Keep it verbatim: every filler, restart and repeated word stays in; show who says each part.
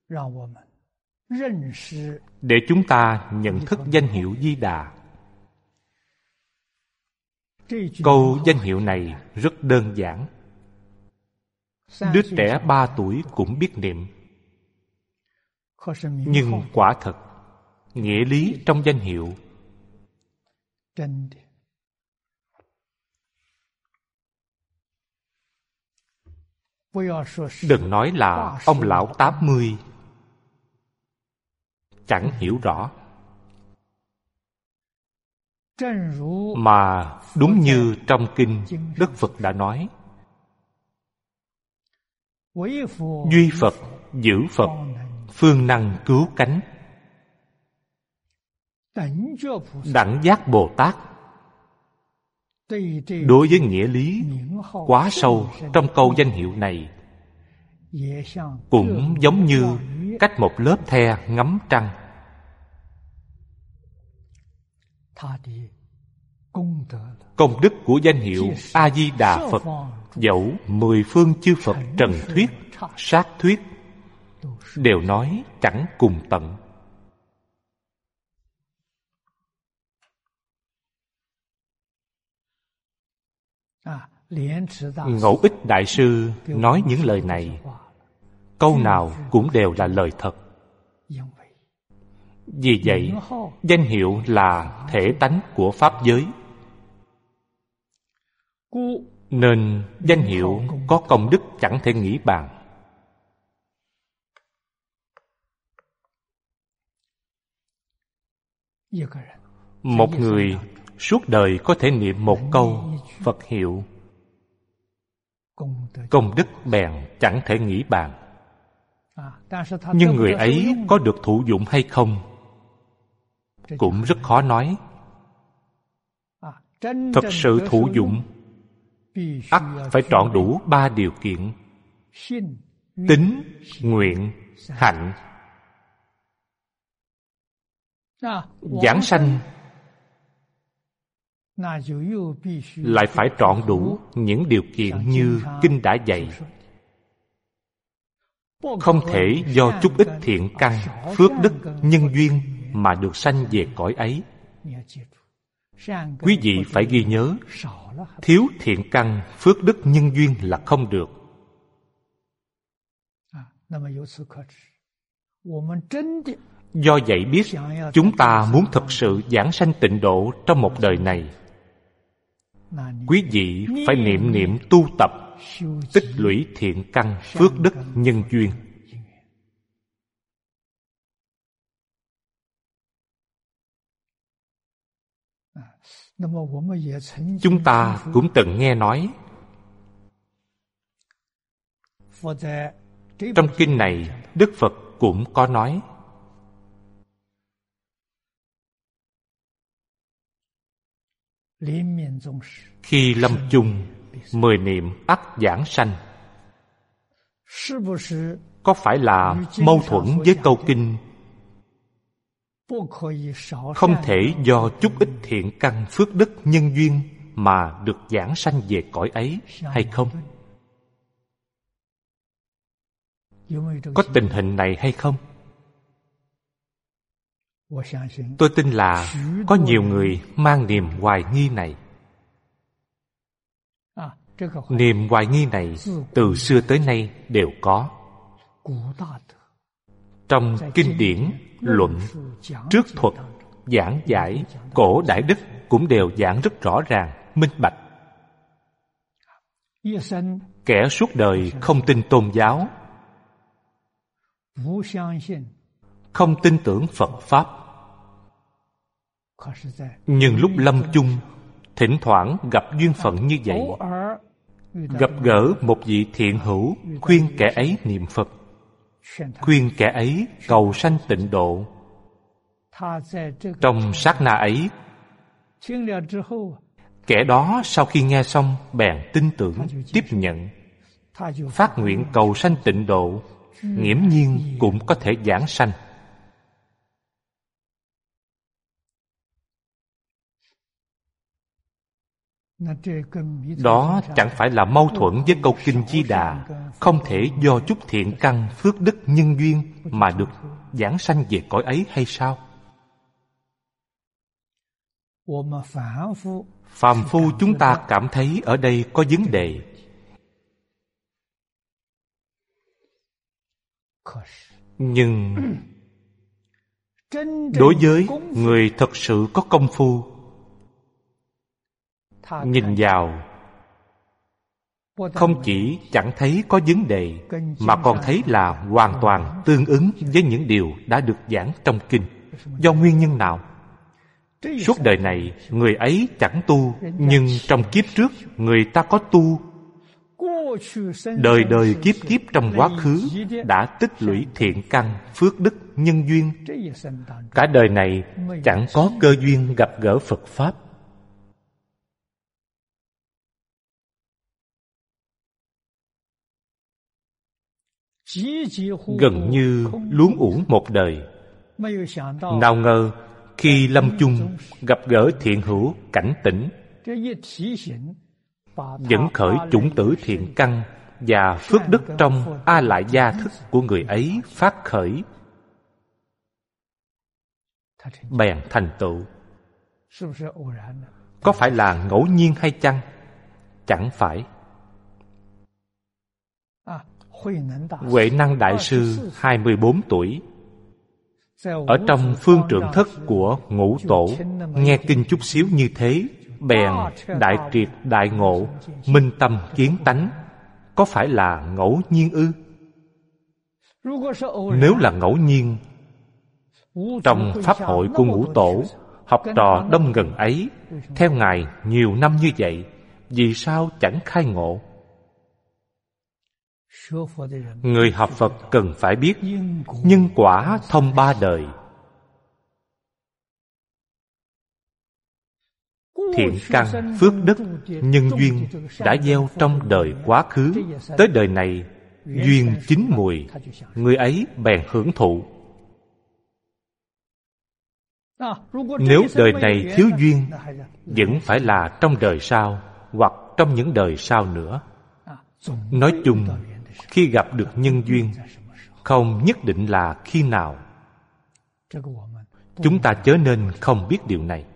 Speaker 1: để chúng ta nhận thức danh hiệu Di Đà. Câu danh hiệu này rất đơn giản. Đứa trẻ ba tuổi cũng biết niệm. Nhưng quả thật, nghĩa lý trong danh hiệu đừng nói là ông lão tám mươi chẳng hiểu rõ, mà đúng như trong kinh Đức Phật đã nói: duy Phật, giữ Phật, phương năng cứu cánh. Đẳng giác Bồ Tát đối với nghĩa lý quá sâu trong câu danh hiệu này cũng giống như cách một lớp the ngắm trăng. Công đức của danh hiệu A Di Đà Phật, dẫu mười phương chư Phật trần thuyết, sát thuyết, đều nói chẳng cùng tận. Ngẫu Ích Đại Sư nói những lời này, câu nào cũng đều là lời thật. Vì vậy, danh hiệu là thể tánh của Pháp giới, nên danh hiệu có công đức chẳng thể nghĩ bàn. Một người suốt đời có thể niệm một câu Phật hiệu, công đức bèn chẳng thể nghĩ bàn. Nhưng người ấy có được thụ dụng hay không cũng rất khó nói. Thật sự thụ dụng, ắt phải trọn đủ ba điều kiện: tín, nguyện, hạnh. Giảng sanh lại phải trọn đủ những điều kiện như kinh đã dạy. Không thể do chút ít thiện căn, phước đức, nhân duyên mà được sanh về cõi ấy. Quý vị phải ghi nhớ, thiếu thiện căn, phước đức, nhân duyên là không được. Do vậy biết, chúng ta muốn thực sự giảng sanh tịnh độ trong một đời này, quý vị phải niệm niệm tu tập, tích lũy thiện căn, phước đức, nhân duyên. Chúng ta cũng từng nghe nói, trong kinh này Đức Phật cũng có nói, khi lâm chung mười niệm ắt giảng sanh. Có phải là mâu thuẫn với câu kinh không thể do chút ít thiện căn, phước đức, nhân duyên mà được giảng sanh về cõi ấy hay không? Có tình hình này hay không? Tôi tin là có nhiều người mang niềm hoài nghi này. Niềm hoài nghi này từ xưa tới nay đều có. Trong kinh điển, luận, trước thuật, giảng giải, cổ đại đức cũng đều giảng rất rõ ràng, minh bạch. Kẻ suốt đời không tin tôn giáo, không tin tưởng Phật Pháp, nhưng lúc lâm chung, thỉnh thoảng gặp duyên phận như vậy, gặp gỡ một vị thiện hữu, khuyên kẻ ấy niệm Phật, khuyên kẻ ấy cầu sanh tịnh độ. Trong sát na ấy, kẻ đó sau khi nghe xong bèn tin tưởng, tiếp nhận, phát nguyện cầu sanh tịnh độ, nghiễm nhiên cũng có thể giảng sanh. Đó chẳng phải là mâu thuẫn với câu kinh Di Đà không thể do chút thiện căn phước đức nhân duyên mà được giảng sanh về cõi ấy hay sao? Phàm phu chúng ta cảm thấy ở đây có vấn đề. Nhưng đối với người thật sự có công phu, nhìn vào không chỉ chẳng thấy có vấn đề, mà còn thấy là hoàn toàn tương ứng với những điều đã được giảng trong kinh. Do nguyên nhân nào? Suốt đời này người ấy chẳng tu, nhưng trong kiếp trước người ta có tu. Đời đời kiếp kiếp trong quá khứ đã tích lũy thiện căn, phước đức, nhân duyên. Cả đời này chẳng có cơ duyên gặp gỡ Phật Pháp. Gần như luống uổng một đời. Nào ngờ khi lâm chung gặp gỡ thiện hữu cảnh tỉnh, dẫn khởi chủng tử thiện căn và phước đức trong A Lại Gia thức của người ấy phát khởi, bèn thành tựu. Có phải là ngẫu nhiên hay chăng? Chẳng phải. Huệ Năng Đại Sư hai mươi bốn tuổi, ở trong phương trượng thất của Ngũ Tổ, nghe kinh chút xíu như thế, bèn đại triệt đại ngộ, minh tâm kiến tánh. Có phải là ngẫu nhiên ư? Nếu là ngẫu nhiên, trong pháp hội của Ngũ Tổ, học trò đông gần ấy, theo Ngài nhiều năm như vậy, vì sao chẳng khai ngộ? Người học Phật cần phải biết nhân quả thông ba đời. Thiện căn, phước đức, nhân duyên đã gieo trong đời quá khứ, tới đời này duyên chín mùi, người ấy bèn hưởng thụ. Nếu đời này thiếu duyên, vẫn phải là trong đời sau, hoặc trong những đời sau nữa. Nói chung, khi gặp được nhân duyên, không nhất định là khi nào. Chúng ta chớ nên không biết điều này.